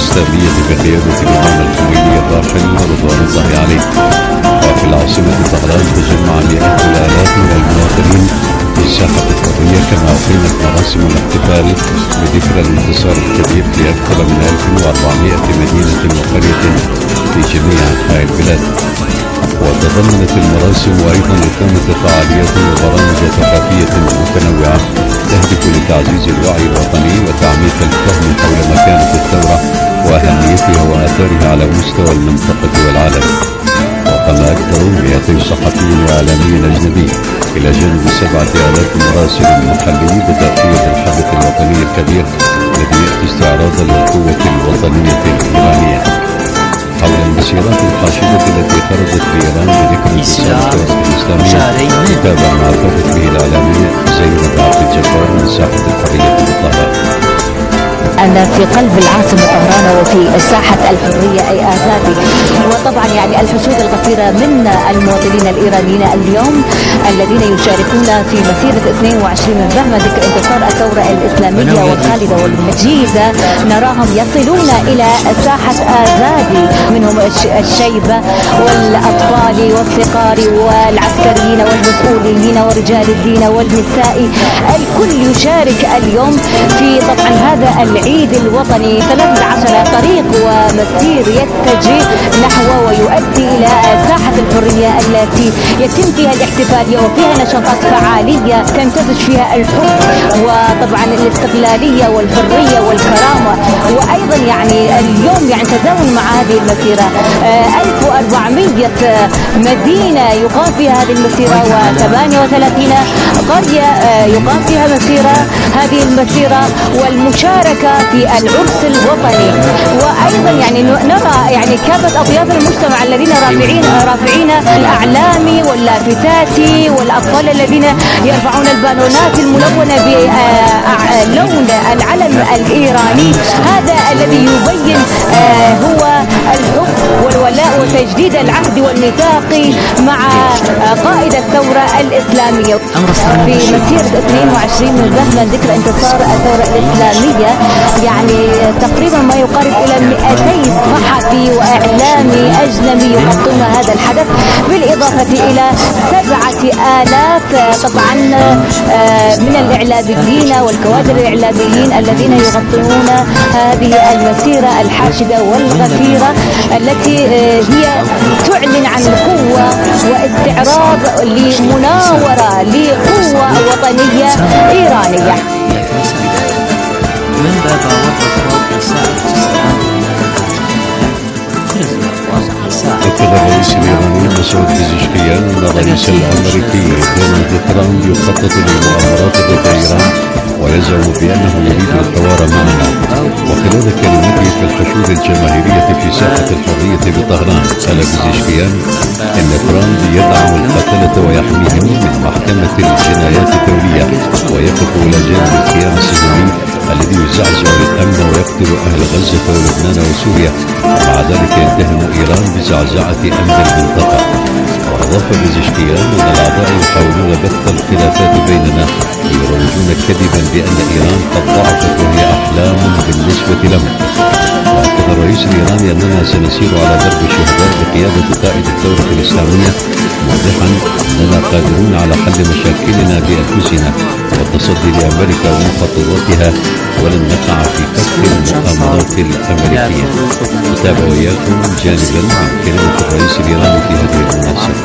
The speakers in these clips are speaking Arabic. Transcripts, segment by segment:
الإسلامية بقيادة الإمام الخميني الراحل رضوان الله عليه. وفي العاصمة طهران تجمع مئات الآلاف من المواطنين في ساحة الحرية، كما أقيمت مراسم الاحتفال بذكرى الانتصار الكبير في أكثر من 1400 مدينة وقرية في جميع أنحاء البلاد. وتضمنت المراسم أيضا إقامة فعاليات وبرامج ثقافية متنوعة تهدف لتعزيز الوعي الوطني وتعميق الفهم حول مكانة الثورة وأهميتها وآثارها على مستوى المنطقة والعالم. وقام أكثر من 200 صحفي وإعلامي أجنبي إلى جانب 7000 مراسل محلي بتغطية الحدث الوطني الكبير الذي يأتي استعراضا للقوة الوطنية الإيرانية. حول المسيرات الحاشدة التي خرجت في إيران بذكر انتصار الثورة الإسلامية، تابع ما أفادت به الإعلامية زينب عبد الجبار من ساحة الحرية بطهران. أنا في قلب العاصمة طهران وفي ساحة الحرية أي آزادي، وطبعا يعني الحشود الغفيرة من المواطنين الإيرانيين اليوم الذين يشاركون في مسيرة 22 من رغم ذكر انتصار الثورة الإسلامية والخالدة والمجيدة. نراهم يصلون إلى ساحة آزادي، منهم الشيبة والأطفال والصغار والعسكريين والمسؤولين ورجال الدين والنساء، الكل يشارك اليوم في طبعا هذا العيد الوطني. 13 طريق ومسير يتجه نحو ويؤدي إلى ساحة الحرية التي يتم فيها الاحتفالية وفيها نشاطات فعالية تمتزج فيها الحب وطبعا الاستقلالية والحرية والكرامة. وأيضا يعني اليوم يعني تزامن مع هذه المسيرة 1400 مدينة يقام فيها هذه المسيرة و38 قرية يقام فيها هذه المسيرة والمشاركة في العرس الوطني. وأيضا يعني نرى يعني كافة أطياف المجتمع الذين رافعين الأعلام واللافتات، والأطفال الذين يرفعون البالونات الملونة بلون العلم الإيراني. هذا الذي يبين هو الحب والولاء وتجديد العهد والميثاق مع قائد الثورة الإسلامية. في مسيرة 22 من رغم ذكرى انتصار الثورة الإسلامية يعني تقريبا ما يقارب إلى 200 صحفي وإعلامي أجنبي يغطون هذا الحدث، بالإضافة إلى 7000 طبعا من الإعلاميين والكوادر الإعلاميين الذين يغطون هذه المسيرة الحاشدة والغفيرة التي هي تعلن عن قوة واستعراض لمناورة لقوة وطنية إيرانية. من باب وقت الساعة 9 أكد الرئيس الإيراني مسعود بزشكيان أن الرئيس الأمريكي دونالد ترامب يخطط للمؤامرات ضد إيران ويزعم بأنه يريد الحوار معنا. وخلال كلمته في الحشود الجماهيرية في ساحة الحرية بطهران قال بزشكيان إن ترامب يدعم القتلة ويحميهم من محكمة الجنايات الدولية ويقف إلى جانب الكيان الصهيوني الذي يزعزع الأمن ويقتل أهل غزة ولبنان وسوريا، ومع ذلك يتهم إيران بزعزعة أمن المنطقة. وأضاف بزشكيان أن الأعداء يحاولون بث الخلافات بيننا ليروجون كذبا بأن إيران قد ضعفت وهي أحلام بالنسبة لهم. وأكد الرئيس الإيراني أننا سنسير على درب الشهداء بقيادة قائد الثورة الإسلامية، موضحا أننا قادرون على حل مشاكلنا بأنفسنا والتصدي لأمريكا ومخططاتها ولن نقع في فك المؤامرات الأمريكية. نتابع وإياكم جانبا من كلمة الرئيس الإيراني في هذه المناسبة.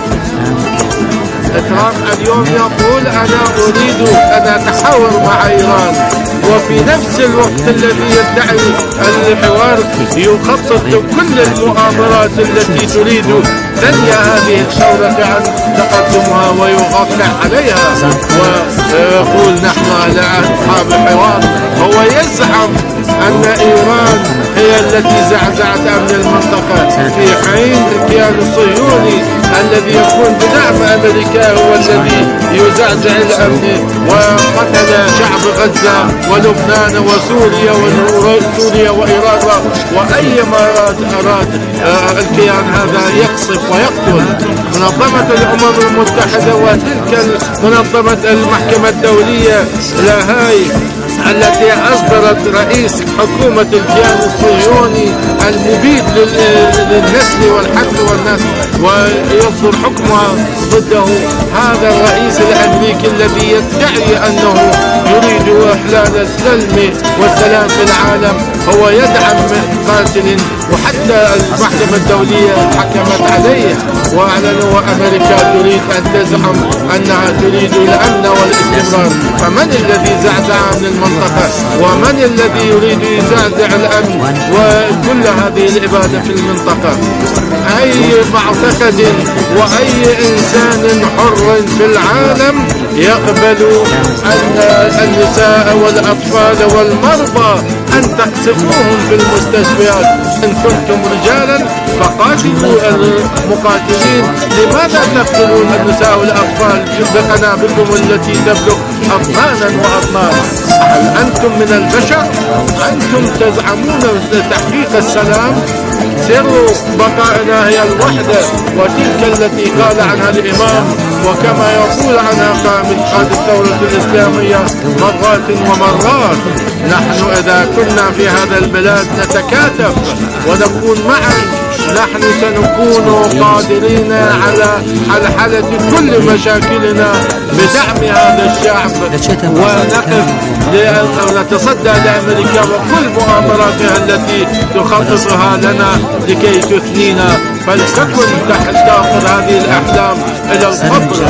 ترامب اليوم يقول أنا أريد أن أتحاور مع إيران، وفي نفس الوقت الذي يدعي الحوار يخطط كل المؤامرات التي تريد تنهي هذه الثورة عن تقدمها ويوقع عليها، ويقول نحن على أصحاب الحوار. هو يزعم أن إيران هي التي زعزعت أمن المنطقة، في حين الكيان الصهيوني الذي يكون بدعم أمريكا هو الذي يزعزع الأمن وقتل شعب غزة ولبنان وسوريا وإيران وأي ما أراد الكيان هذا يقصف ويقتل. منظمة الأمم المتحدة وتلك منظمة المحكمة الدولية لاهاي التي أصدرت رئيس حكومة الكيان الصهيوني المبيد للنسل والحقل والنسل ويصدر حكمها ضده هذا الرئيس الأمريكي الذي يدعي أنه يريد إحلال السلم والسلام في العالم هو يدعم قاتل، وحتى المحكمة الدولية حكمت عليه وأعلنوا أمريكا تريد أن تزعم أنها تريد الأمن والاستمرار. فمن الذي زعزع من المنطقة ومن الذي يريد يزعزع الأمن وكل هذه الإبادة في المنطقة؟ أي معتقد وأي إنسان حر في العالم يقبل أن النساء والأطفال والمرضى أن تقصفوهم في المستشفيات؟ إن كنتم رجالا فقاتلوا المقاتلين، لماذا تقتلون النساء والأطفال بقنابلكم التي تبلغ أطنانا وأطنانا؟ هل أنتم من البشر؟ أنتم تزعمون تحقيق السلام؟ سر بقائنا هي الوحدة، وتلك التي قال عنها الإمام وكما يقول عنها قائد الثورة الإسلامية مرات ومرات: نحن إذا كنا في هذا البلاد نتكاتف ونكون معا، نحن سنكون قادرين على حلحلة كل مشاكلنا بدعم هذا الشعب، ونقف ونتصدى لأمريكا وكل مؤامراتها التي تخططها لنا لكي تثنينا، فلتكن تأخذ هذه الأحلام إلى القبر.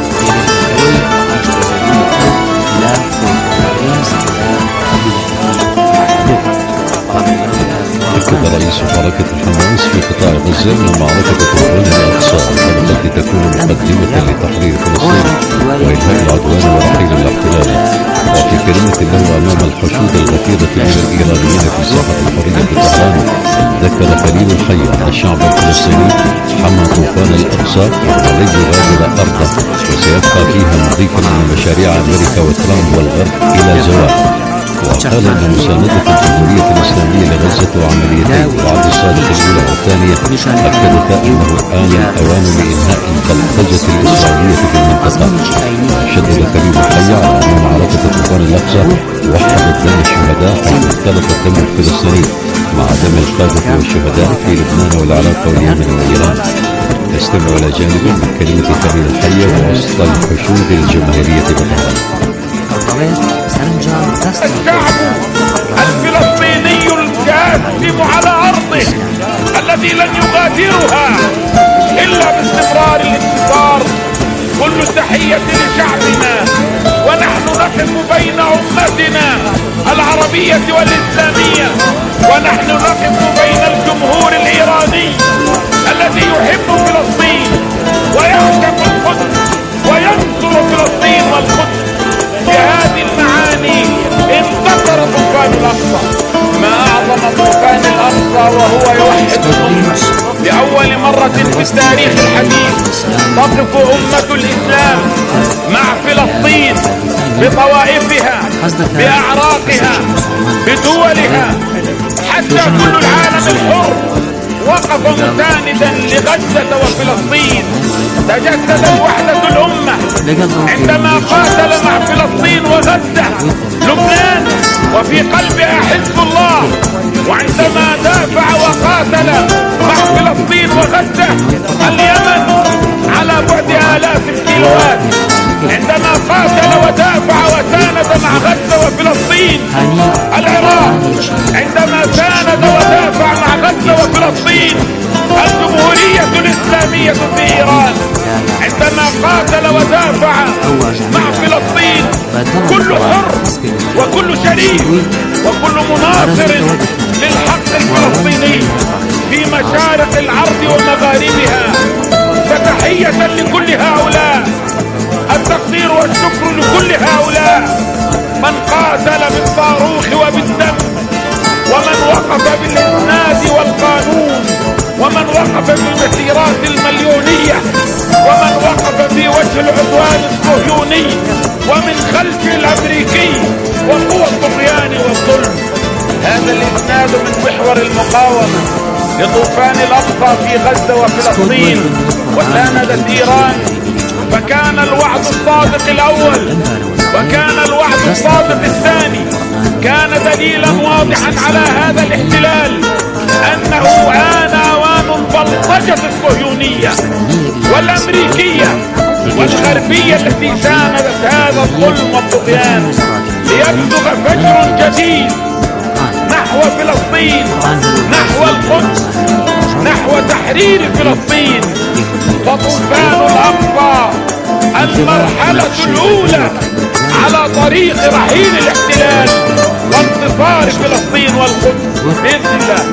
أكد رئيس حركة حماس في قطاع غزة أن معركة طوفان الأقصى التي تكون مقدمة لتحرير فلسطين وإنهاء العدوان ورحيل الاحتلال. وفي كلمة له أمام الحشود الغفيرة من الإيرانيين في ساحة الحرية بطهران، ذكر خليل الحي أن الشعب الفلسطيني حمى طوفان الأقصى ولن يغادر أرضه، وسيبقى فيها نظيفا من مشاريع أمريكا وترامب والغرب إلى زوال. وقال أن مساندة الجمهورية الإسلامية لغزة وعمليتين بعد الصادق الأولى والثانية أكدت أنه آن الأوان لإنهاء البلطجة الإسرائيلية في المنطقة. شدد خليل الحي على أن معركة طوفان الأقصى وحدت بين الشهداء حيث اختلط الدم الفلسطيني مع دم القادة والشهداء في لبنان والعراق واليمن وإيران. نستمع إلى جانب من كلمة خليل الحي وسط الحشود الجماهيرية بطهران. الشعب الفلسطيني الكاسب على أرضه الذي لن يغادرها إلا باستمرار الانتصار. كل تحية لشعبنا، ونحن نقف بين أمتنا العربية والإسلامية، ونحن نقف بين الجمهور الإيراني الذي يحب فلسطين ويعشق القدس وينصر فلسطين والقدس. بهذه المعاني انتصر طوفان الأقصى. ما أعظم طوفان الأقصى وهو يوحد الأمة. لأول مرة في التاريخ الحديث تقف أمة الإسلام مع فلسطين بطوائفها بأعراقها بدولها، حتى كل العالم الحر وقف مساندا لغزة وفلسطين. تجسدت وحدة الأمة عندما قاتل مع فلسطين وغزة لبنان وفي قلبها حزب الله، وعندما دافع وقاتل مع فلسطين وغزة اليمن على بعد آلاف الكيلوات، عندما قاتل ودافع وساند مع غزة وفلسطين العراق، عندما ساند ودافع مع غزة وفلسطين الجمهورية الإسلامية في إيران، عندما قاتل ودافع مع فلسطين كل حر وكل شريف وكل مناصر للحق الفلسطيني في مشارق الأرض ومغاربها. فتحية لكل هؤلاء، التقدير والشكر لكل هؤلاء من قاتل بالصاروخ وبالدم، ومن وقف بالإسناد والقانون، ومن وقف بالمسيرات المليونية، ومن وقف في وجه العدوان الصهيوني ومن خلف الأمريكي وقوى الطغيان والظلم. هذا الإسناد من محور المقاومة لطوفان الأقصى في غزة وفلسطين وساندت إيران. فكان الوعد الصادق الأول وكان الوعد الصادق الثاني كان دليلا واضحا على هذا الاحتلال، أنه والغربية التي ساندت هذا الظلم والطغيان ليبلغ فجر جديد نحو فلسطين، نحو القدس، نحو تحرير فلسطين. فطوفان الأقصى المرحلة الأولى على طريق رحيل الاحتلال وانتصار فلسطين والقدس بإذن الله.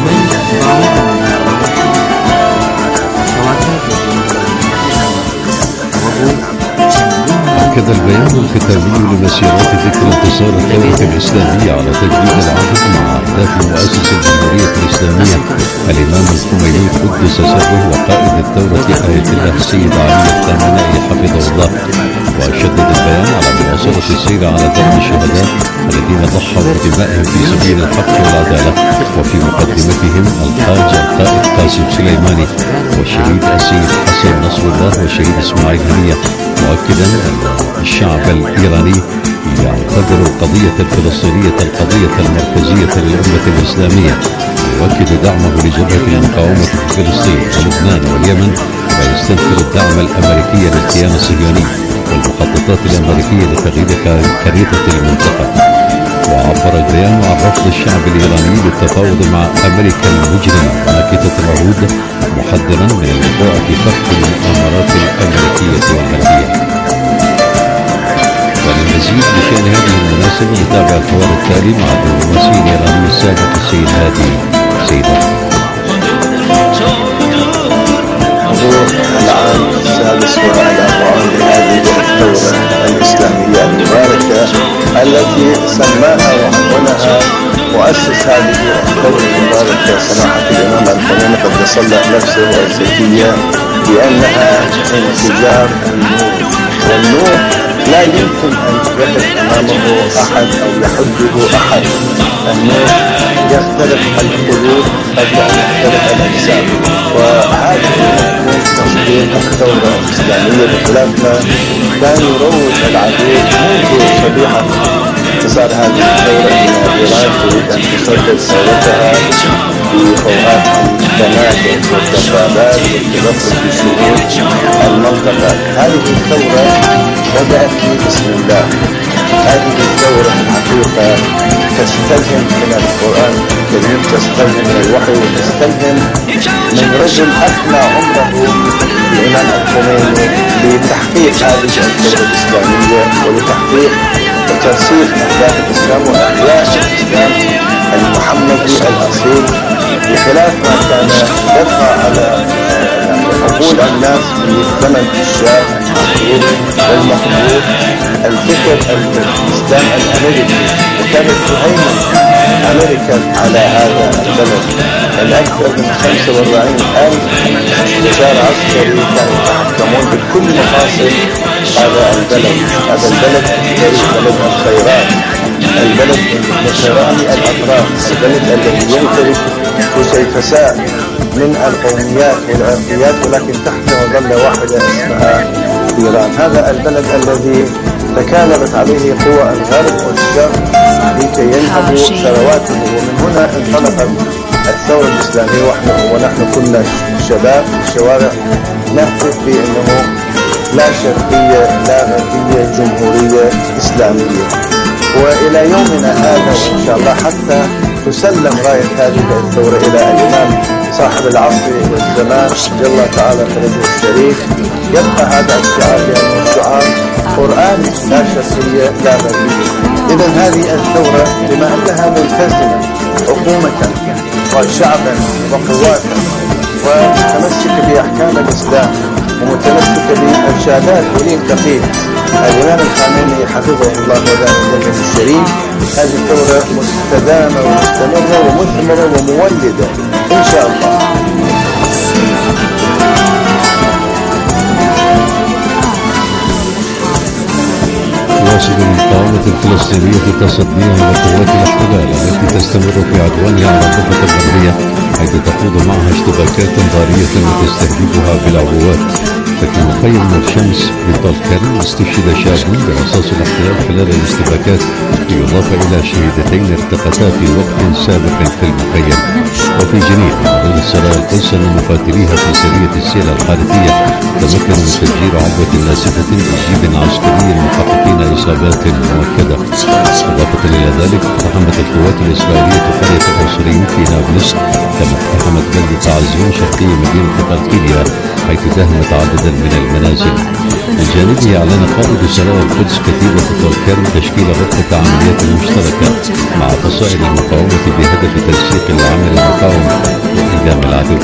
أكد البيان الختامي لمسيرات ذكرى انتصار الثورة الإسلامية على تجديد العهد مع أهداف مؤسس الجمهورية الإسلامية الإمام الخميني قدس سره وقائد الثورة آية الله السيد علي الخامنئي حفظه الله. وشدد البيان على مواصلة السير على درب الشهداء الذين ضحوا بدمائهم في سبيل الحق والعدالة، وفي مقدمتهم الحاج القائد قاسم سليماني والشهيد السيد حسن نصر الله والشهيد إسماعيل هنية، مؤكدا أن الشعب الإيراني يعتبر القضية الفلسطينية القضية المركزية للأمة الإسلامية، يؤكد دعمه لجبهة المقاومة في فلسطين ولبنان واليمن، ويستنكر الدعم الأمريكي للكيان الصهيوني والمخططات الأمريكية لتغيير خريطة المنطقة. وعبر البيان عن رفض الشعب الإيراني للتفاوض مع أمريكا المجرمة ناكثة العهود، محذرا من الوقوع في فخ المؤامرات الأمريكية والغربية. وللمزيد بشأن هذه المناسبة نتابع الحوار التالي مع الدبلوماسي الإيراني السابق السيد هادي سيدة. العام السادس والأربعون لهذه الثورة الإسلامية المباركة التي سماها وعنونها مؤسس هذه الثورة المباركة سماحة الإمام الخميني قدس الله نفسه الزكية بأنها انفجار النور، والنور لا يمكن أن يقف أمامه أحد أو يحده أحد. النور يختلف القلوب قبل أن يختلف الأجسام، وهذا من تصديق الثورة الإسلامية بخلاف ما كان يروج العدو منذ صبيحة انتصار هذه الثورة من إيران تريد أن تسدد ثورتها بفوهات التنازل والدبابات والتدخل في شؤون المنطقة. هذه الثورة بدأت بسم الله. هذه الثورة الحقيقة تستلهم من القرآن الكريم، تستلهم من الوحي، وتستلهم من رجل أفنى عمره الإمام الخميني لتحقيق هذه الثورة الإسلامية ولتحقيق وترسيخ أهداف الإسلام وأحياء الإسلام المحمدي الأصيل، بخلاف ما كان يطغى على عقول الناس في زمن الشاه المحبوب والمحبوب الفكر الإسلام الأمريكي، وكانت تهيمن أمريكا على هذا البلد. الأكثر من 45,000 مستشار عسكري كانوا يتحكمون بكل مفاصل هذا البلد. هذا البلد بلد الخيرات، البلد المترامي الأطراف، البلد الذي يمتلك كسيفساء من القوميات والعرقيات، ولكن تحت مظلة واحدة اسمها إيران. هذا البلد الذي تكالبت عليه قوى الغرب والشرق لكي ينهبوا ثرواته، ومن هنا انطلقت الثورة الإسلامية ونحن كنا شباب في الشوارع نهتف بأنه لا شرقية لا غربية، جمهورية إسلامية. وإلى يومنا هذا وإن شاء الله حتى تسلم راية هذه الثورة إلى الإمام صاحب العصر والزمان جل تعالى فرجه الشريف، يبقى هذا الشعار لأنه شعار قرآني لا شرقية لا غربية. إذا هذه الثورة بما أنها ملتزمة حكومة وشعبا وقواتا ومتمسكة بأحكام الإسلام ومتمسكة بإرشادات ولي الفقيه الإمام الخامنئي حفظه الله ودائما ذكره الشريف، هذه الثورة مستدامة ومستمرة ومثمرة ومولدة إن شاء الله. تواصل المقاومة الفلسطينية تصديها لقوات الاحتلال التي تستمر في عدوانها على الضفة الغربية، حيث تخوض معها اشتباكات ضارية وتستهدفها بالعبوات. ففي مخيم الشمس بطلكرم استشهد شاب برصاص الاحتلال خلال الاشتباكات، بالإضافة إلى شهيدتين ارتقتا في وقت سابق في المخيم. وفي جنين قائد السرايا القدس أن مقاتليها في سرية السيلة الحارثية تمكنوا من تفجير عبوة ناسفة بجيب عسكري محققين إصابات مؤكدة. إضافة إلى ذلك اقتحمت القوات الإسرائيلية قرية الأسرين في نابلس، كما اقتحمت بلدة عزيون شرقي مدينة قلقيلية حيث دهمت عددا من المنازل. من جانبه أعلن قائد سرايا القدس كتيبة الكرم تشكيل غرفة عمليات مشتركة مع فصائل المقاومة بهدف تنسيق العمل المقاوم وإعدام العدو.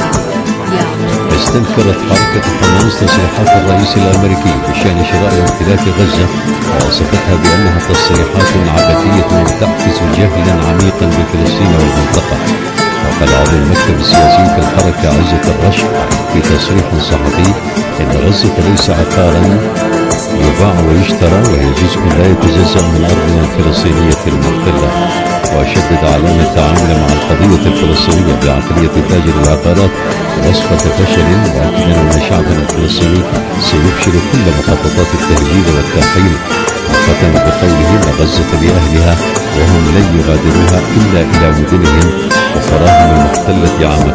استنكرت حركة حماس تصريحات الرئيس الأمريكي بشأن شراء وامتلاك غزة ووصفتها بأنها تصريحات عبثية تعكس جهلا عميقا بفلسطين والمنطقة. وقال عضو المكتب السياسي في الحركة عزة الرشد في تصريح صحفي إن غزة ليس عقارا يباع ويشترى، وهي جزء لا يتجزأ من أرضنا الفلسطينية المحتلة. وشدد على أن التعامل مع القضية الفلسطينية بعقلية تاجر العقارات وصفة فشل، وأكد أن شعبنا الفلسطيني سيفشل كل مخططات التهجير والترحيل، وختم بقوله إن غزة لأهلها وهم لن يغادروها إلا إلى مدنهم وفراهم المحتلة عام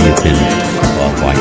48.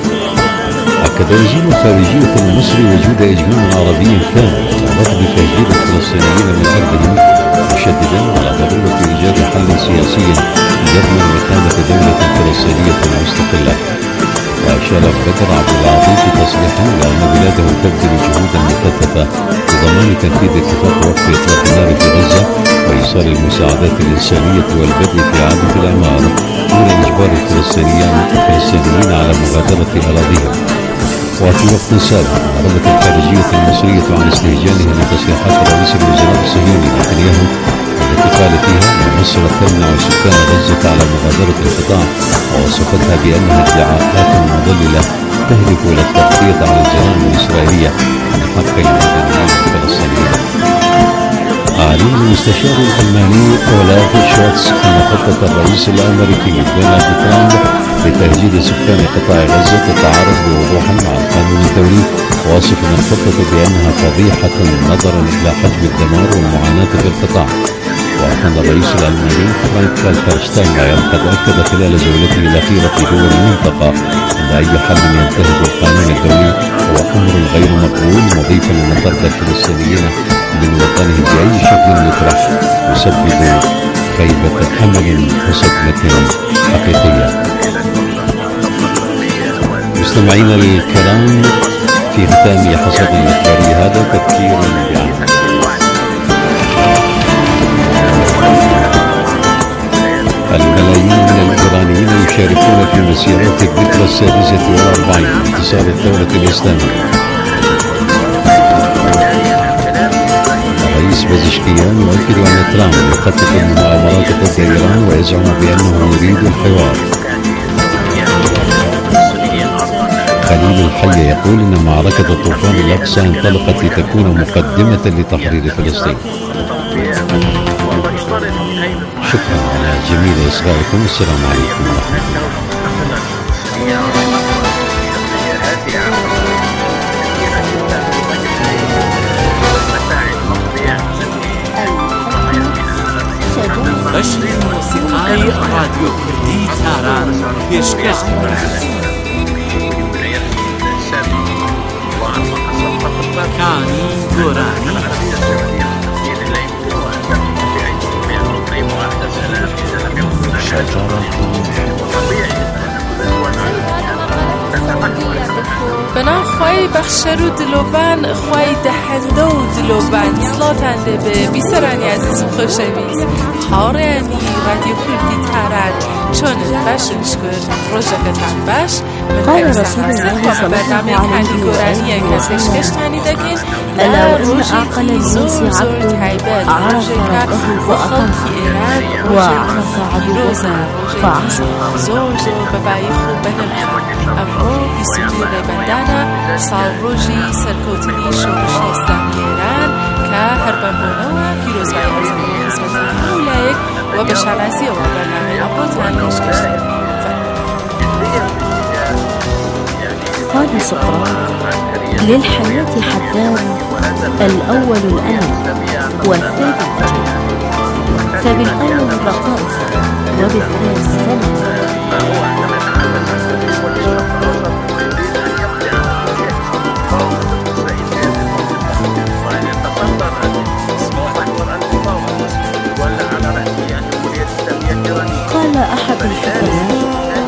أكد وزير الخارجية المصري وجود إجماع عربي كامل على رفض تهجير الفلسطينيين من أرضهم، مشددا على ضرورة إيجاد حل سياسي يضمن إقامة دولة فلسطينية مستقلة. وأشار بدر عبد العظيم في تصريحه إلى أن بلاده تبذل جهودا مكثفة لضمان تنفيذ اتفاق وقف إطلاق النار في غزة وإيصال المساعدات الإنسانية والبدء في إعادة الإعمار دون إجبار الفلسطينيين على مغادرة أراضيهم. وفي وقت سابق أعربت الخارجية المصرية عن استهجانها لتصريحات رئيس الوزراء الصهيوني نتنياهو التي قال فيها أن مصر تمنع سكان غزة على مغادرة القطاع، ووصفتها بأنها ادعاءات مضللة تهدف إلى التغطية على الجرائم الإسرائيلية عن حق المدنيين الفلسطينيين. أعلن المستشار الألماني أولاف شولتز أن خطة الرئيس الأمريكي دونالد ترامب لتهجير سكان قطاع غزة تتعارض بوضوح مع القانون الدولي، واصفا الخطة بأنها فضيحة نظرا إلى حجم الدمار والمعاناة في القطاع. وكان الرئيس الألماني فرانك والتر شتاينماير قد أكد خلال جولته الأخيرة في دول المنطقة أن أي حل ينتهج القانون الدولي هو أمر غير مقبول، مضيفا أن طرد الفلسطينيين من وطنهم بأي شكل يطرح يسبب خيبة أمل وصدمة حقيقية. مستمعينا الكرام، في ختام حصاد الإخباري هذا تذكير بعام الملايين من الإيرانيين يشاركون في مسيرات الذكرى 46 انتصار الدولة الإسلامية. الرئيس بزشكيان يؤكد أن ترامب يخطط للمؤامرات ضد إيران ويزعم بأنه يريد الحوار. خليل الحي يقول أن معركة طوفان الأقصى انطلقت لتكون مقدمة لتحرير فلسطين. شكرا على جميل إصغائكم، والسلام عليكم ورحمة الله. بەشی موسیقای رادیۆ کوردی تاران پێشکەش دەکات. کانی گۆرانی بنا خوای بخشر و دلوبان، خوای دهنده و دلوبان سلاتان لبه بیسرانی عزیز و خوشویز هاورانی رادیو کوردی تاران چون باشش کرد روژکتان باش قال رسول الله صلى الله عليه وسلم ألا وإن أعقل الناس عبد عرف ربه فأطاع وعرف عدوه فعصى. زور ببایی خوب بنرخ امرو بیستوی بندانا سال روژی سرکوتنی شورشی اسلامی ایران که هر بمبونوا پیروزبای ارزانی خدمتی مولایک و بشناسی و برنامه امروزان پیشکش. قال سقراط: للحياة حدان، الأول الأمل والثاني الأجل، فبالأول البقاء وبالثاني السلام.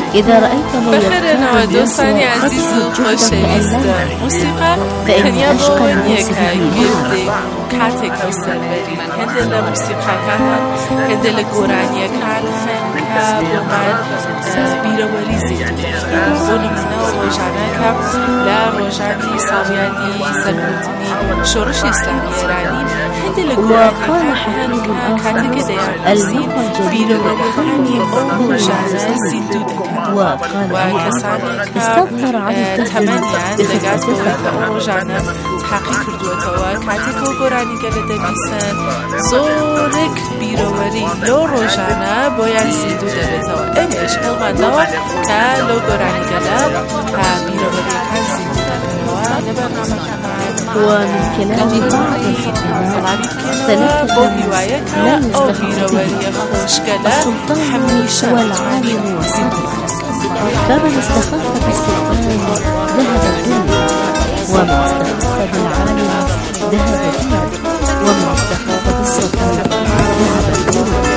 إذا رأيت ما بخيرنا دوستانی عزیز و خوشویست موسیقا کنیا بون یکا گرده کاتک بسربری هندل موسیقا کان هندل گورانی کان هنکا بومد بیروری زیاد بونمنا روزانه کم لا روزانی سالیانی سرکوتنی شورش اسلامی ایرانی هندل گورانی کان هنکا کاتک دیارنسین بیروری کانی او روزانه زیدو وكسانك تمنيا لقات بوهاك أوروجانا تحقيق كردوتوا كاتيكو قراني قلد بيسان زورك بيرووري لو روجانا بويان زيدو دبتوا إمش هلمان دوا كالو قراني قلد بيرووري كان زيدو دبتوا لبرنامج ومن كلام بعض الفقهاء سلفت بوهواية أو بيرووري خوشكلا حميشة والعالم فمن استخف بالسلطان ذهب الدنيا ومن استخف بالعالم ذهب الدين ومن استخف بالسلطان ذهب الدنيا.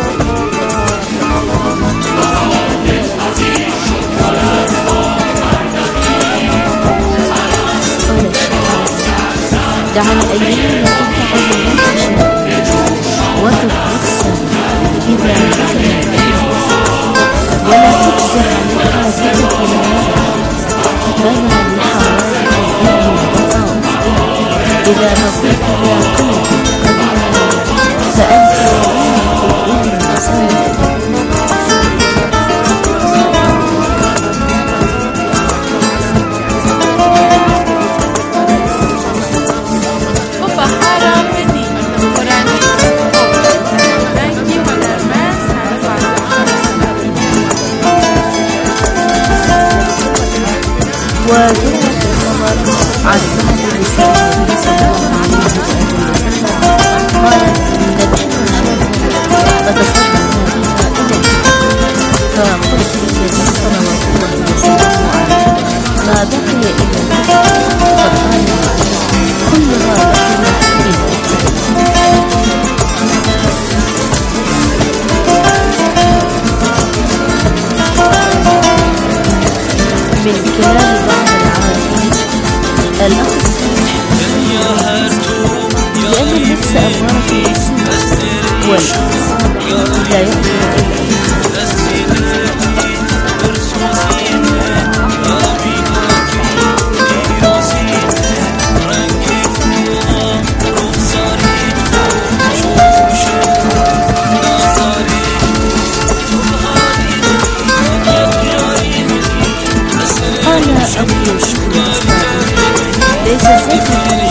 دع الأيام تنفع بالمنتشر وتتبسم إذا كسبت ولا تجزع لحاسد الكلمات بنى لحوادث الدين والبطاط إذا نظرت يا قلبي فأنت ولي في الدين صالح وجاء الخبر عن بعض نساء النبي صلى الله عليه وسلم قالت إن الشمس فتصدق بها فقلت للنبي صلوات الله وسلامه عليه ما بقي إلا فقال كلها من كلام بعض العارفين الأخ الصالح لأن النفس أمارة بالسوء والأخ الصالح لا يقدر ليس الزيت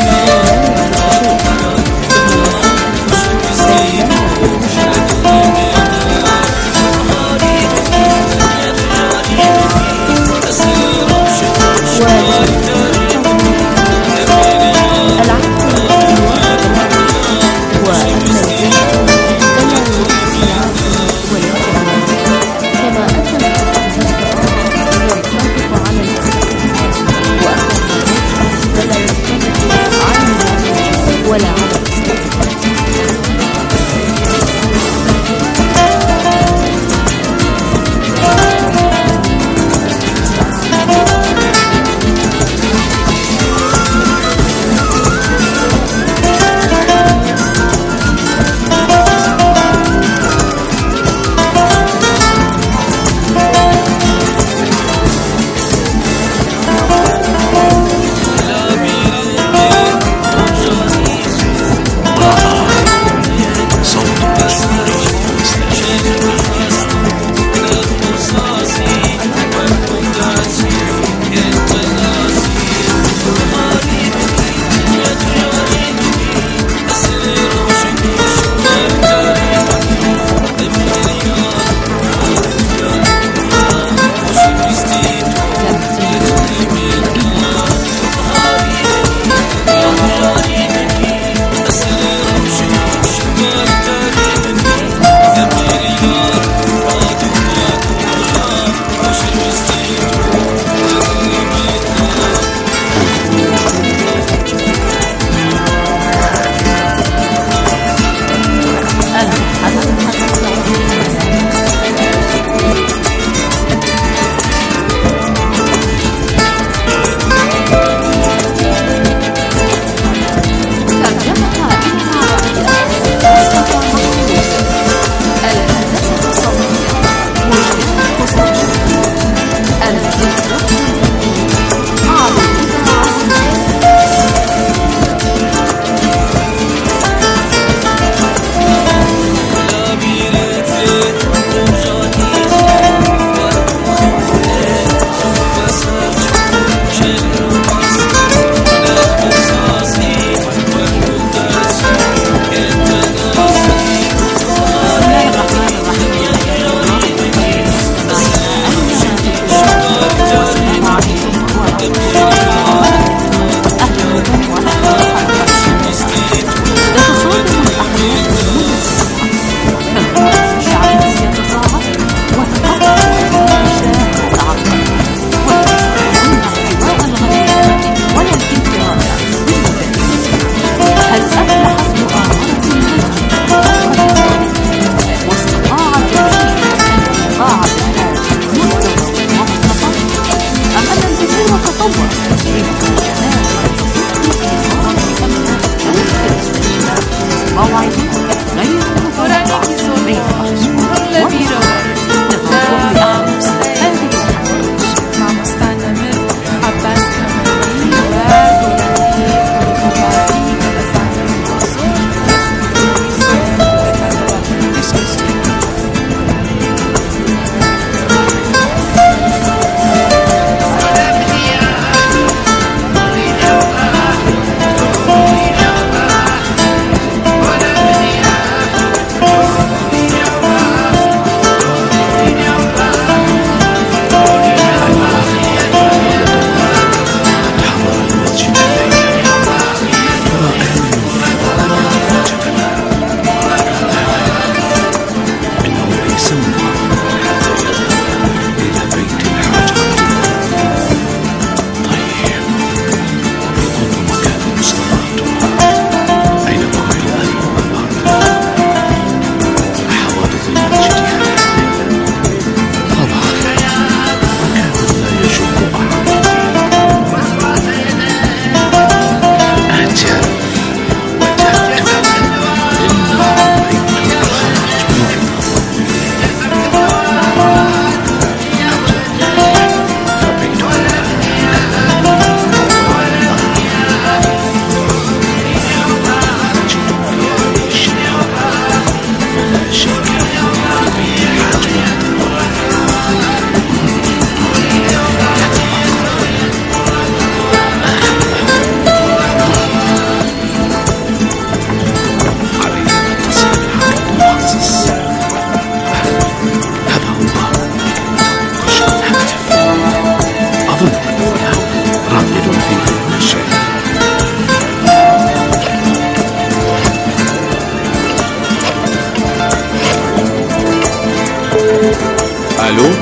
ألو؟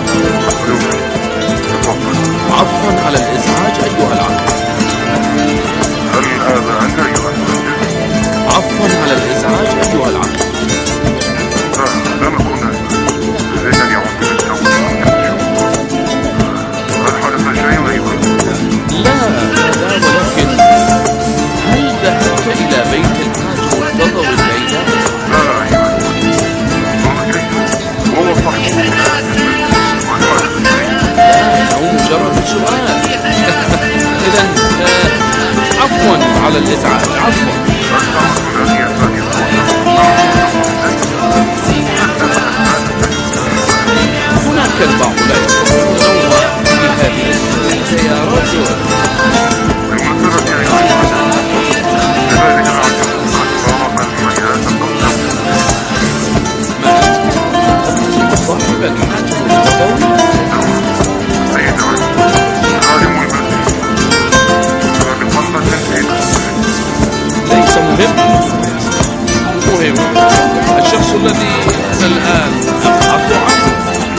عفوا على الإزعاج أيها العقل. هل هذا أنت أيها المهندس؟ عفوا على الإزعاج أيها العقل. لا، لم أكن أنا. لأنني عدت بالتو هل حدث شيء أيضا؟ لا ولكن هل ذهبت إلى بيت الحاج مرتضى الليلة؟ لا أيها المهندس. وهو صحيح. أو مجرد سؤال. إذا عفوا على الإزعاج. عفوا. هناك البعض لا يستطيعون في هذه السيارات. صاحب الحاج مرتضى ليس مهم. الشخص الذي الآن أبحث عنه.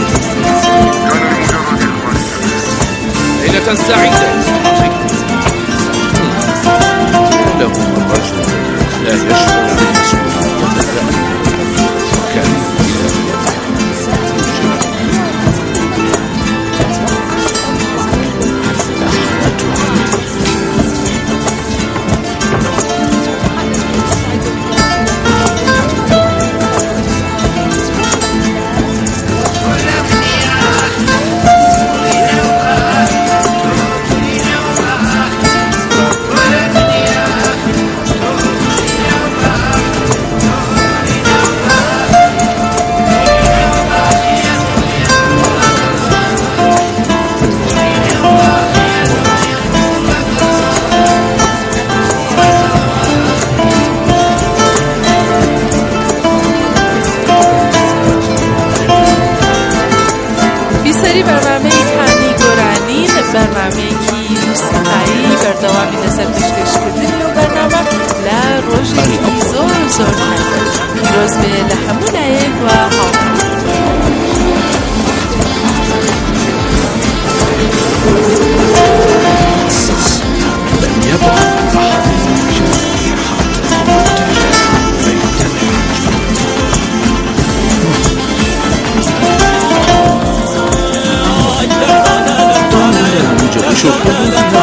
ليلة سعيدة. له الرجل لا يشعر بالمسؤولية وكان برنامه‌کی موسیقایی بردەوامی لەسەر پێشکەشکردنی و بەرنامە لە ڕۆژێکی زۆر تایبەت. پیرۆز بێ لە هەموو لایەک و شكرا.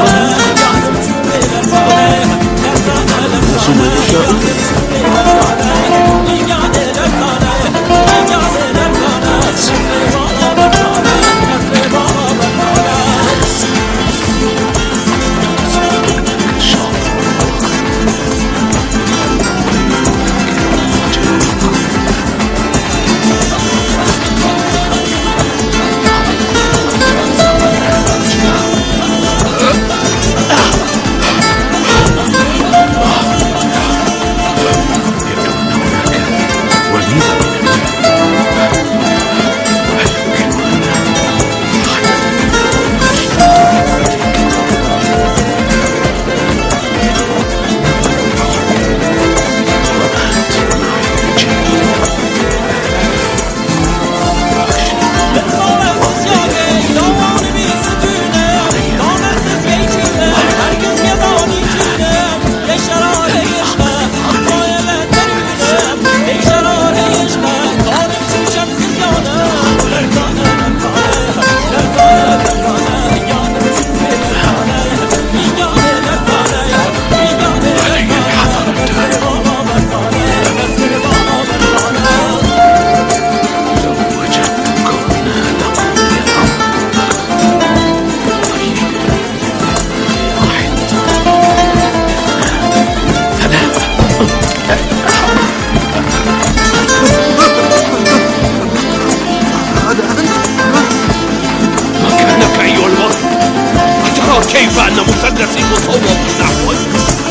كيف أن مسدسي مصوب نحوك؟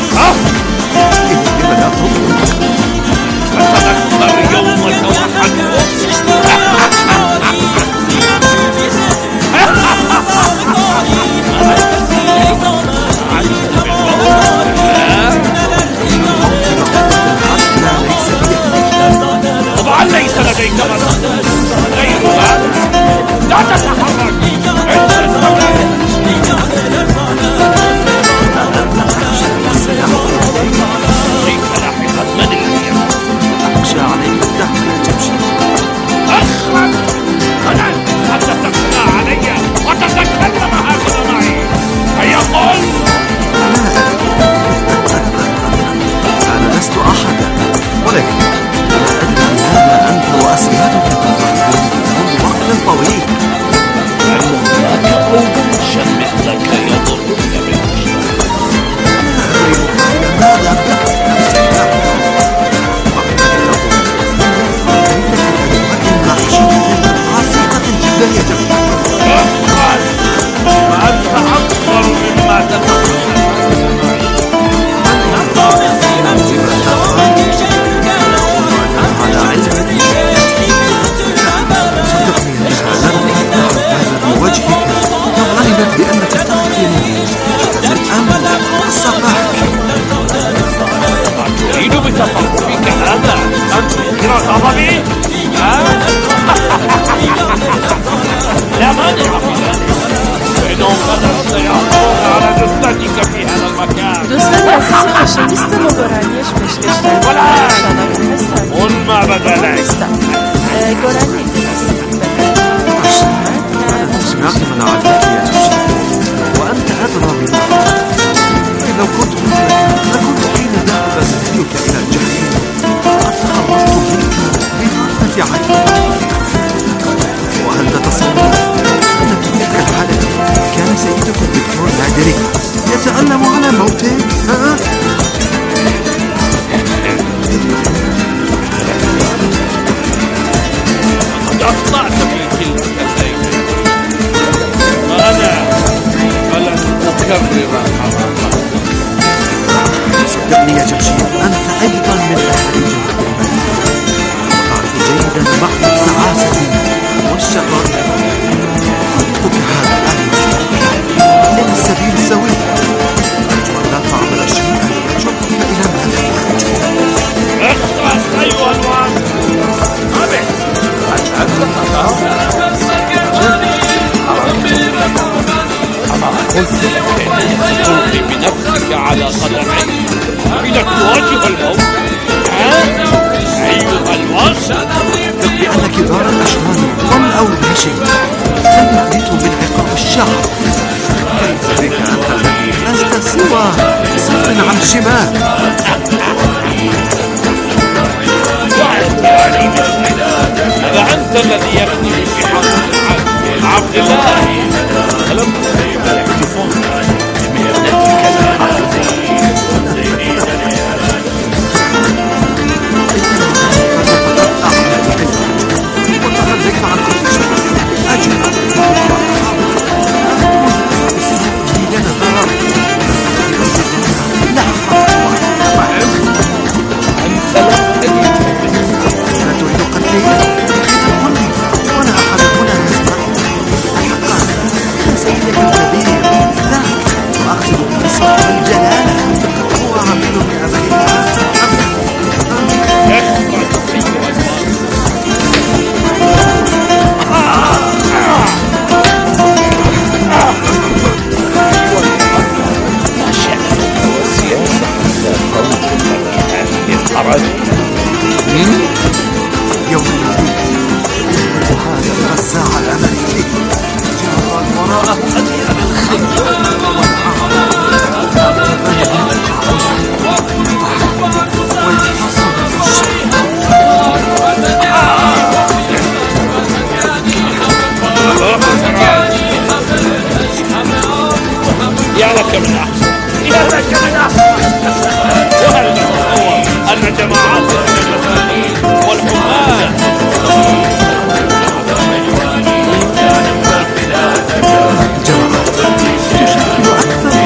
لم لا تضرب؟ أتذكر يوم توحدت طبعا ليس لديك مصدر غير هذا. لا تتحرك. أخشى عليك الدهر يا جمشيد. أخرج أنت تخشى علي وتتكلم هكذا معي. هيا قل. أنا لست أحدا، ولكن لا أدري لماذا أنت وأسيادك تضربون منذ وقت طويل. هل هناك أوباشا مثلك يضربك بالمشترك؟ ماذا أبدأ؟ عاصفة جدا يا جميل. وأنت أكبر مما تتخيل. على علم صدقني أنها لن تفعل هذا بوجهك لو علمت بأنك تقتلني. الآن أصافحك. أتريد بتفرقك هذا أن تنكر غضبي؟ لا مانع في ذلك، فإنهم غدا سيعثرون على جثتك في هذا المكان. دوستان عزیزی خوشویست گۆرانیش پێشکەش قل ما بدا لك. گۆرانی سمعت من عدلك يا جمشيد، وأنت أدرى مني. لو كنت مثلك لكنت حين ذهب سبيلك إلى الجحيم قد تخلصت منك بطرفة عين. وهل تتصور أن في تلك الحالة كان سيدك الدكتور نادري يتألم على موته؟ قد أخطأت في تلك الليلة، وأنا فلن أكرر الحرام. صدقني يا جمشيد، أنت أيضا من أهل جهنم. وأعرف جيدا معنى التعاسة والشقاء. طريقك هذا الآن السبيل سوي. أرجو أن لا تعمل شيئا يجرك إلى ما لا يحتاج. اخرج أيها الوعد. قلت بنفسك على قدمك حين تواجه الموت. أيها الوحش، بأن كبار الأشرار والأوحش سيفلتوا من عقاب الشعب. كيف بك أنت الذي لست سوى صفر عن شمال؟ هذا أنت الذي يغني في حق عبد الله. ألم وتخليت عن كل شيء أجل تريد قتلي؟ قلني ولا أحد هنا يستطيع. حقا كان سيدك الكبير ذاك وأخذ بصاحب الجلالة هو عميل بأمرها. يوم وهذا الغزاع الأمريكي جرى وراءه أديان الخير يا لك من أحسن، يا لك من أحسن. وهل تتصور أن جماعات المجانين والحمال جماعات تشكل أكثر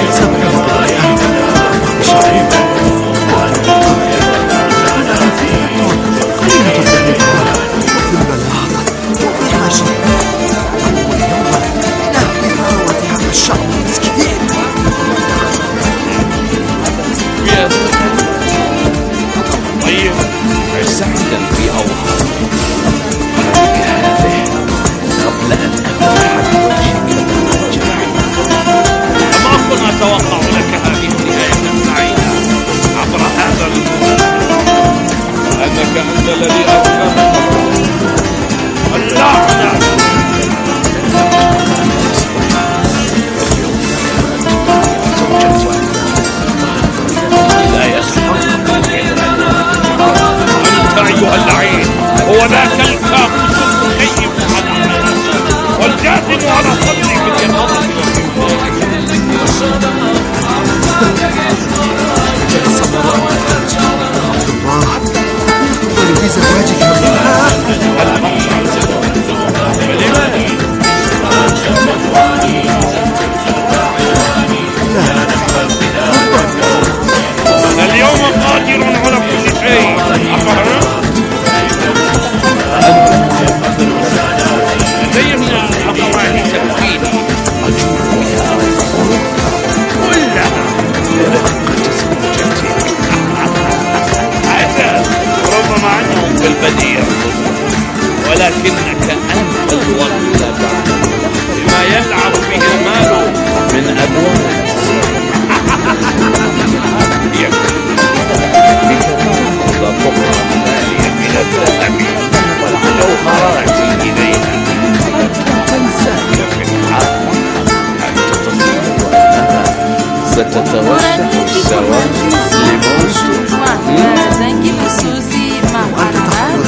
ستترشح الزواج زنجي بسوزي مع أحمد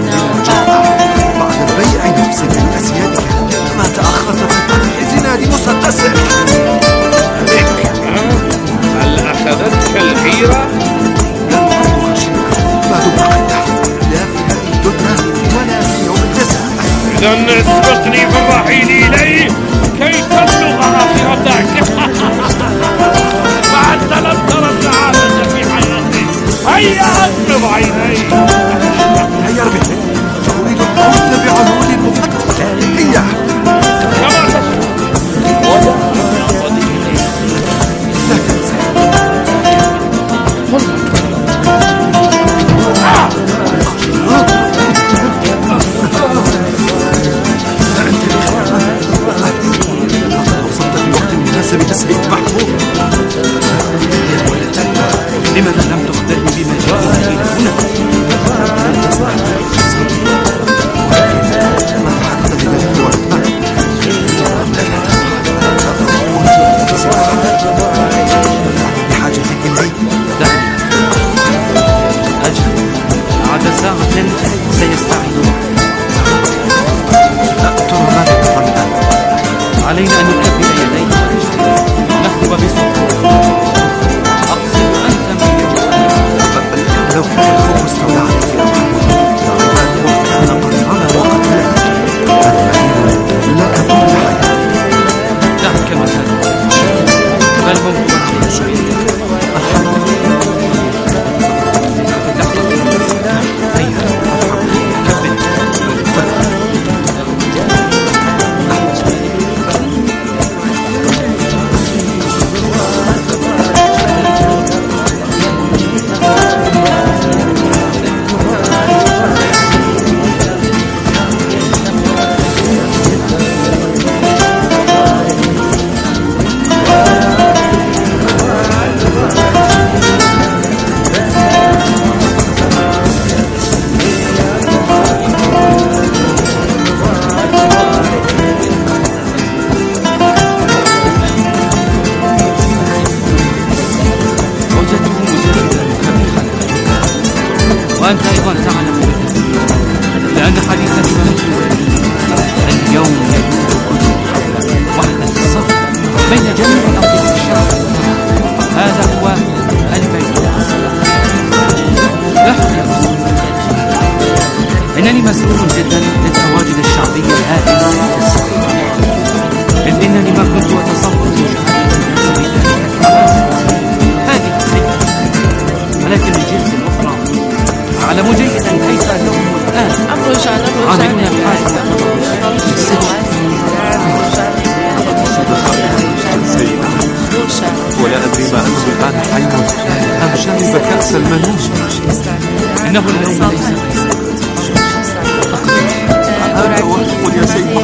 بعد بيع نفسك لأسيادك ما تأخرت في فتح زناد مسدسك. هل أخذتك الحيرة؟ لم أرضك شيئا ما دمت لا في هذه الدنيا ولا في يوم الجزاء. إذن اسبقني بالرحيل إليه كي تبلغ آخرتك. فأنت لم ترى السعادة في حياتك. هيا أغمض عينيك. هيا ربي أريد القول بعيوني المفتحة. هيا كما تشاء. لا تنسى وصلت في وقت مناسب يا سيد محمود. لماذا لم تخبرني بما جاء إلى هنا؟ لم تسمع ولكن ما تحدث لي والمال بحاجتك إلي. دعني أجل بعد ساعة سيستعيد. ترى ماذا تفعل الآن؟ علينا أن نكبر يدينا ونخطب بصوت. أقصد أنت من يجب لو كان الخوف استولى عليك يا محمود وكان قد على وقتلك لك طول الحياة. دعك مثلا فالموت معي شيء. الحمد وأنت أيضا تعلم لأن حديثنا اليوم يكون وحدة الصف بين جميع الأرض والشعب. هذا هو البيت الأصل. لحظة يا رسول، إنني مسرور جدا للتواجد الشعبي الهائل في الصف، إذ إنني ما كنت أتصور مشاهدة الناس بذلك هذه السيئة، ولكن الجهة الأخرى أعلم جيدا كيف أنهم الآن عاملون بحاجة ولا أدري ما أنه الآن حي أم شرب كأس المنون. إنه اليوم ليس هذا وقت يا سيد.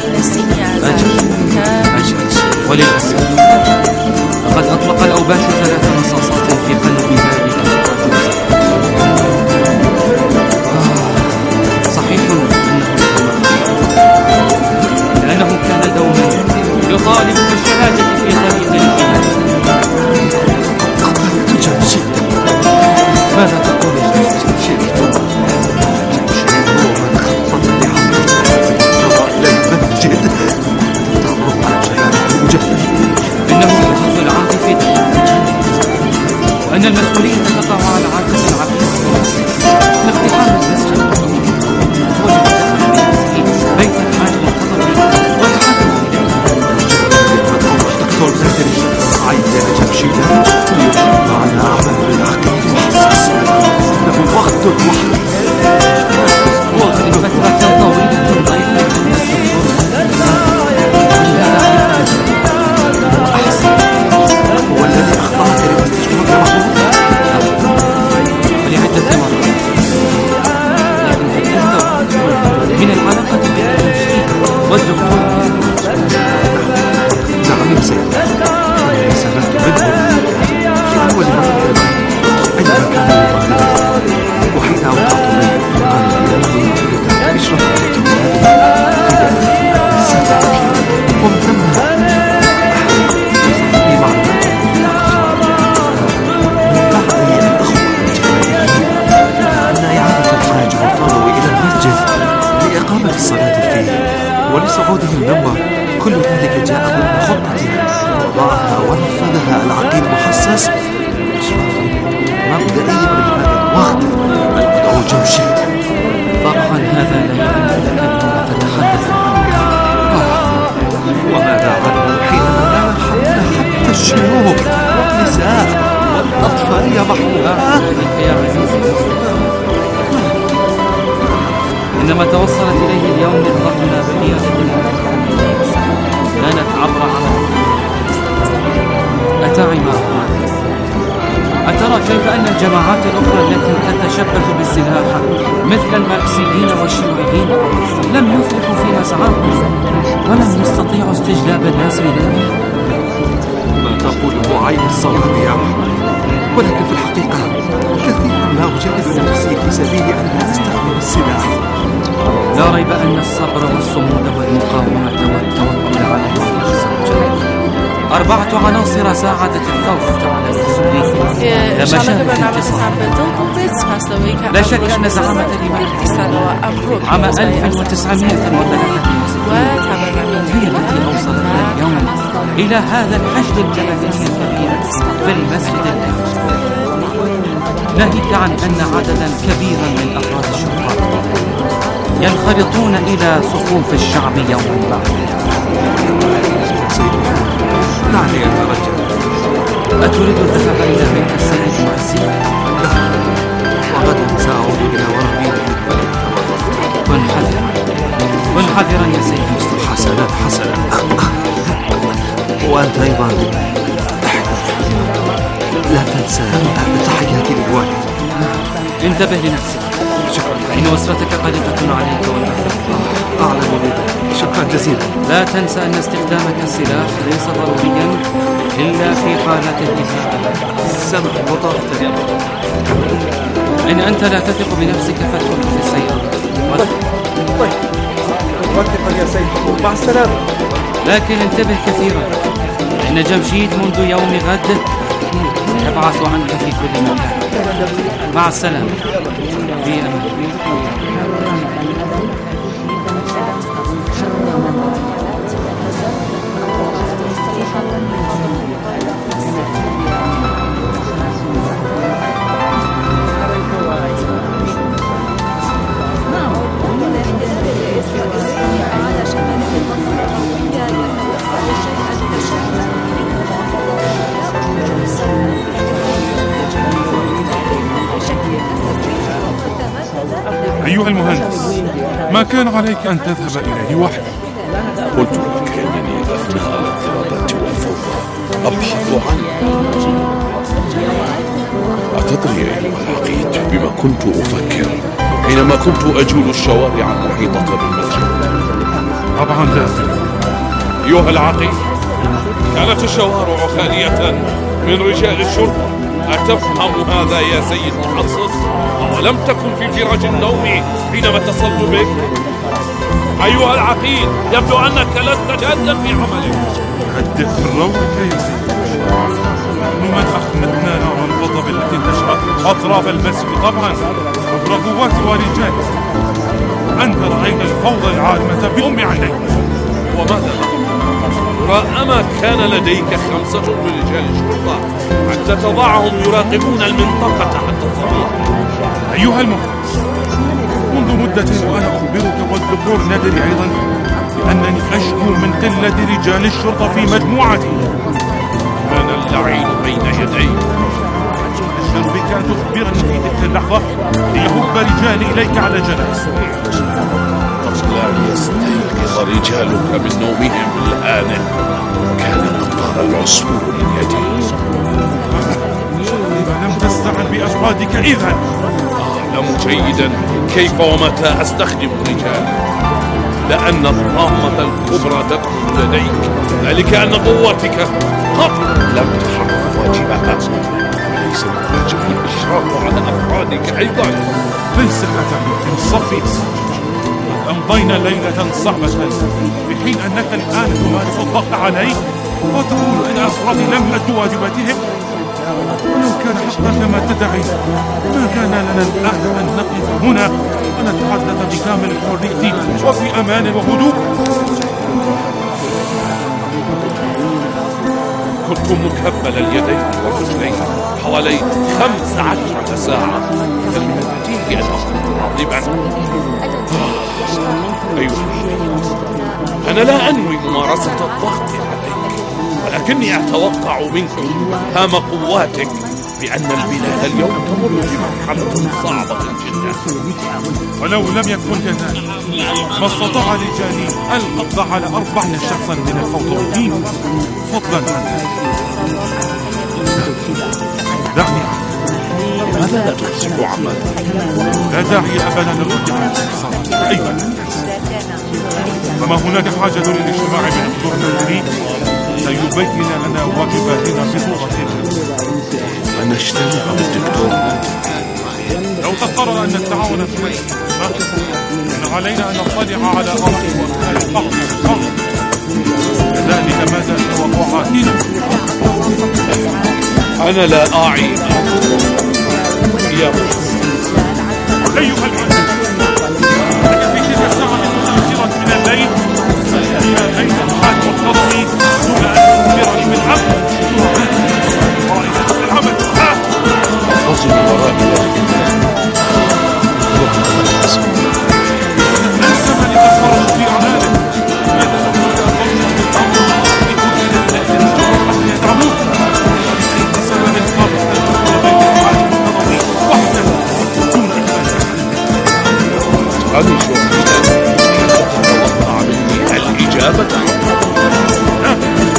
أجل وللأسف لقد أطلق الأوباش 3 رصاصات في قلب ذلك. صحيح لأنه كان دوما يطالب بالشهادة في طريق الجهاد. قتلت جمشيدا. ماذا تقول يا جمشيدا؟ هو من خطط لحملة إلى المسجد تأمر على شهادة المجاهد. إنه يخص العاطفة وأن المسؤولية تقع على عاتق العبد لاقتحام المسجد بيت الحاج والخطر والحاكم دكتور زكري عيد يا جمشيدا ليجب معنا عمل بالعقل وحساس. إنه وقت الوحد فترة طويلة ضيقة. أحسن هو الذي أخطأك للاستشفاء ولعدة مرات، لكن هل من العلاقة بين المشرك والدكتور؟ نعم يا سيدي، سمعت منه في أول مرة عندما كان يبالغ وحين كل ذلك جاء ضمن خطة وضعها ونفذها العقيد محصص مبدئيا بهذا الوقت المدعو جمشيد. طبعا هذا لا يعني لك بما تتحدث عنه. وماذا عنه حينما لا يرحمنا حتى الشيوخ والنساء والأطفال يا محمود؟ يا عزيزي، عندما توصلت إليه اليوم نقطتنا بقيادتنا كانت عبر عمل أتعب. أترى كيف أن الجماعات الأخرى التي تتشبث بالسلاح مثل الماركسيين والشيوعيين لم يفلحوا في مسعاهم ولم يستطيعوا استجلاب الناس إليه؟ ما تقوله عين الصواب يا محمد، ولكن في الحقيقة كثيرا ما أجاهد نفسي في سبيل أن لا أستخدم السلاح. لا ريب أن الصبر والصمود والمقاومة والتوكل على الله عز وجل 4 عناصر ساعدت الثورة على الوصول إلى مشارف الانتصار. لا شك أن زعامة الإمام عام 1903 هي التي أوصلتنا اليوم إلى هذا الحشد الجماهيري الكبير في المسجد الأكبر، ناهيك عن أن عددا كبيرا من أفراد الشرطة ينخرطون إلى صفوف الشعب يوما بعد يوم. دعني أترجى. أتريد الذهاب إلى بيت السيد معزي؟ وغدا سأعود إلى وهبي منحذرا يا سيد مصطفى. حسنا وأنت أيضا لا تنسى تحياتي للوالد. انتبه لنفسك، شكرا. فإن وسرتك قلقة عليك والمحبة. أعلم بذلك، شكرا جزيلا. لا تنسى أن استخدامك السلاح ليس ضروريا إلا في حالات الإهانة. سمح وطاقتك. إن أنت لا تثق بنفسك فادخل في السيارة. طيب وثقا يا سيد، مع السلامة. لكن انتبه كثيرا، إن جمشيد منذ يوم غد يبعث عنك في كل مكان. مع السلامة. في أمان. أيها المهندس، ما كان عليك أن تذهب إليه وحدك. قلت لك إنني أثناء الاضطرابات والفوضى أبحث عنه. أتدري أيها العقيد بما كنت أفكر حينما كنت أجول الشوارع المحيطة بالمسجد؟ طبعا لا. أيها العقيد، كانت الشوارع خالية من رجال الشرطة. أتفهم هذا يا سيد محصص؟ أولم تكن في فراش النوم حينما اتصلت بك؟ أيها العقيد، يبدو أنك لست جادا في عملك. هدئ من روعك يا سيد. نحن من أخمدنا نار الغضب التي انتشرت أطراف المسجد، طبعا رغوات ورجال. أنت رأيت الفوضى العارمة بأم عينيك. وماذا رأما كان لديك 5 من رجال الشرطة حتى تضعهم يراقبون المنطقة حتى الصباح. أيها المهندس، منذ مدة وأنا أخبرك والدكتور نادري أيضا بأنني أشكو من قلة رجال الشرطة في مجموعتي. أنا اللعين بين يدي. أشعر بك أن تخبرني في تلك اللحظة ليهب رجالي إليك على جنازة. لا يستيقظ رجالك من نومهم الآن. كان أمطار العصفور من يدي. لم تستعن بأفرادك إذن. أعلم جيدا كيف ومتى أستخدم رجال، لأن الطامة الكبرى تدخل لديك، ذلك أن قوتك قط لم تحقق واجبها. ليس من واجبي الإشراف على أفرادك أيضا. ليس أتم صفي. أمضينا ليلة صعبة في حين أنك الآن تمارس الضغط علي وتقول إن أفرادي لم يؤدوا واجباتهم. ولو كان حقا كما تدعي ما كان لنا الآن أن نقف هنا ونتحدث بكامل الحرية وفي أمان وهدوء. كنت مكبل اليدين والرجلين حوالي 15 ساعة. فمن البديهي أن أكون غاضبا. أيها أنا لا أنوي ممارسة الضغط عليك، ولكني أتوقع منك هام قواتك بأن البلاد اليوم تمر بمرحلة صعبة جدا. ولو لم يكن كذلك ما استطاع رجالي القبض على 40 شخصا من الفوضويين فضلا عن دعني لماذا لا تحسب عملك؟ لا داعي أبدا للرجوع عن الاتصالات أيضا. فما هناك حاجة للاجتماع بحضور المسؤولين سيبين لنا واجباتنا بصورة فنجتمع بالدكتور. لو تقرر أن نتعاون في إن علينا أن نطلع على أرض وأفكار القهر كذلك ماذا توقعاتنا. أنا لا أعي يا أيها المعلم، في تلك الساعة المتأخرة من الليل سأتينا بين الحاج والقضمي دون أن تخبرني بالعمل ورأيت العمل أنتظر ورائي ليس من يتصرف في أعماله. ماذا لو كنت يدعموك بسبب القبض بين الحاج والقضمي وحده دون هذه تتوقع مني الإجابة؟ لا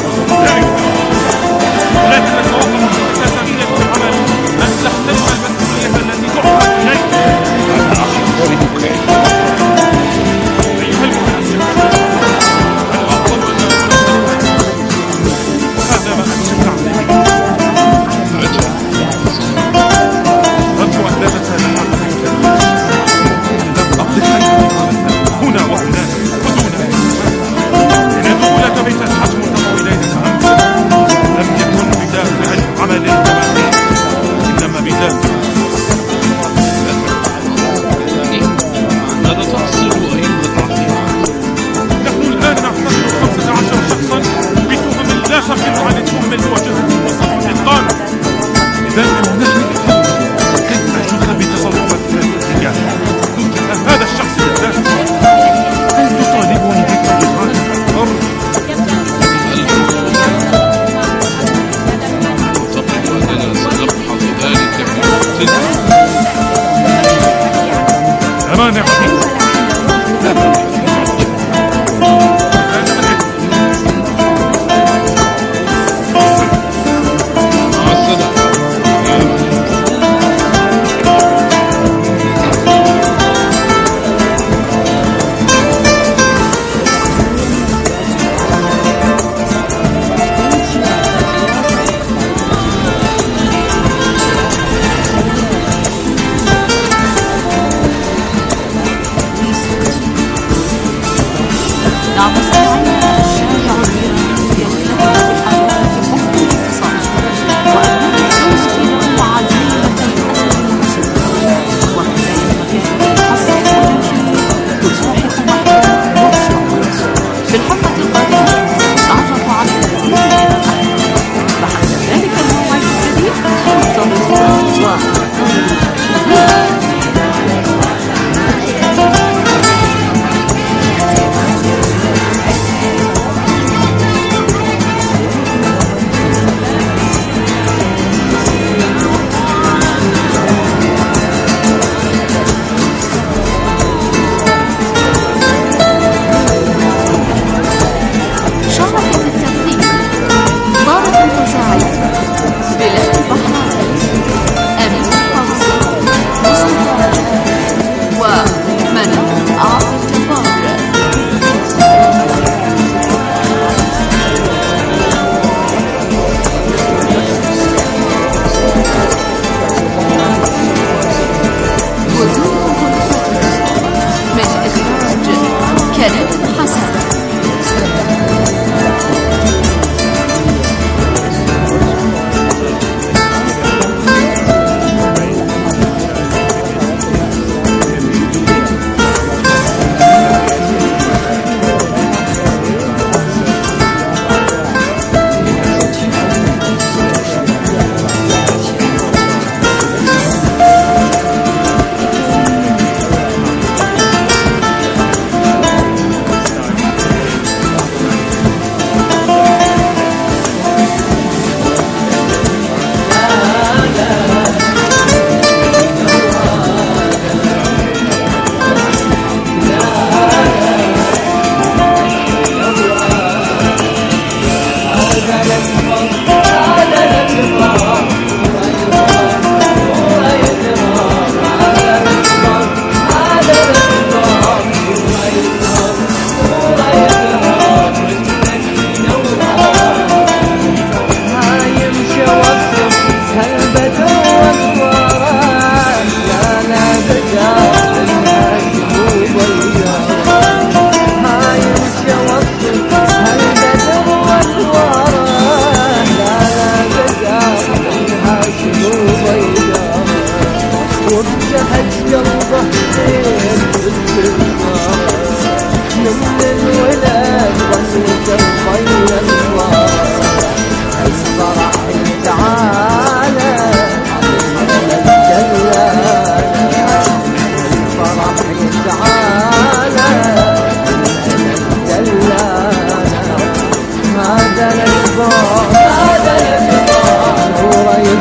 ولكن أتوقع أساسية في العمل أن تحتمل المسؤولية التي تعرض إليك. أنا أحترمك. أيها المناسب، الأفضل أن هذا ما أنشأت عليه. أرجو أن لا تنسى العمل لم أقضي حياتي هنا وهناك ودون إن دخولك بيت الحجم المتطاولين أمس لم يكن بدافع العمل الجماعي، إنما بدافع ماذا تقصد أيها العقيد؟ نحن الآن نعتبر 15 شخصا بتهم لا تقل عن التهم الموجهة وسط الإتقان. إذا أنا نحن كيف أشك بتصرفات الرجال؟ هذا الشخص بالذات هل تطالبني بالتبريرات؟ أعتقد أننا سنبحث ذلك في وقت. لا مانع فيه.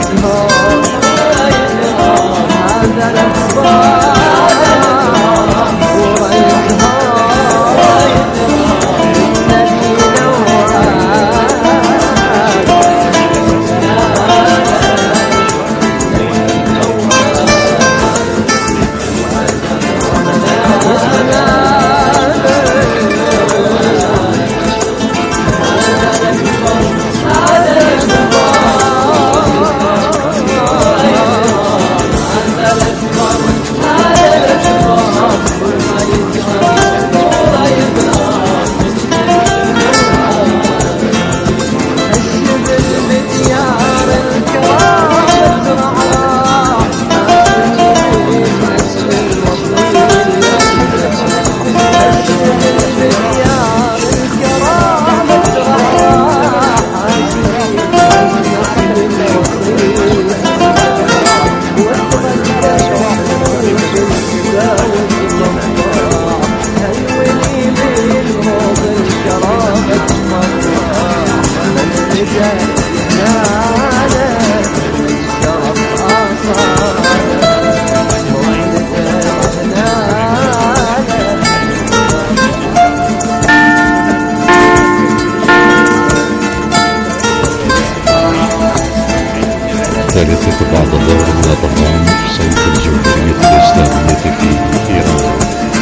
الثالثة بعد الظهر من برنامج صوت الجمهورية الإسلامية في إيران.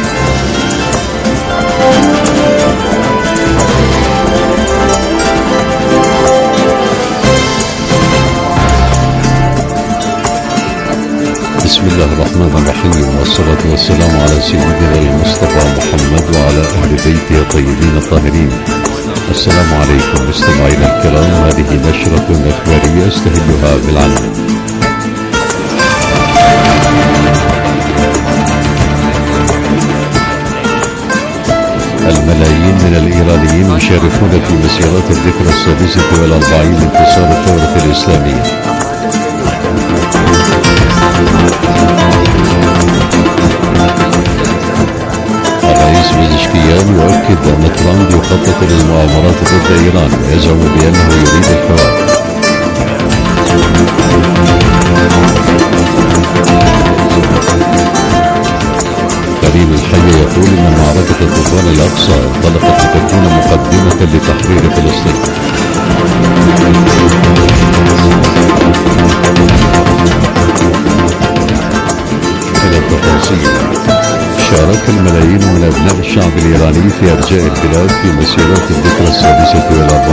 بسم الله الرحمن الرحيم، والصلاة والسلام على سيدنا المصطفى محمد وعلى أهل بيته الطيبين الطاهرين. السلام عليكم مستمعينا الكرام، هذه نشرة إخبارية استهلها بالعنان. الملايين من الإيرانيين يشاركون في مسيرات الذكرى السادسة والأربعين لانتصار الثورة الإسلامية. الرئيس بزشكيان يؤكد أن ترامب يخطط للمؤامرات ضد إيران ويزعم بأنه يريد الحوار. كريم الحي يقول أن معركة الطوفان الأقصى انطلقت لتكون مقدمة لتحرير فلسطين. إلى التفاصيل. شارك الملايين من أبناء الشعب الإيراني في أرجاء البلاد في مسيرات الذكرى السادسة والأربعين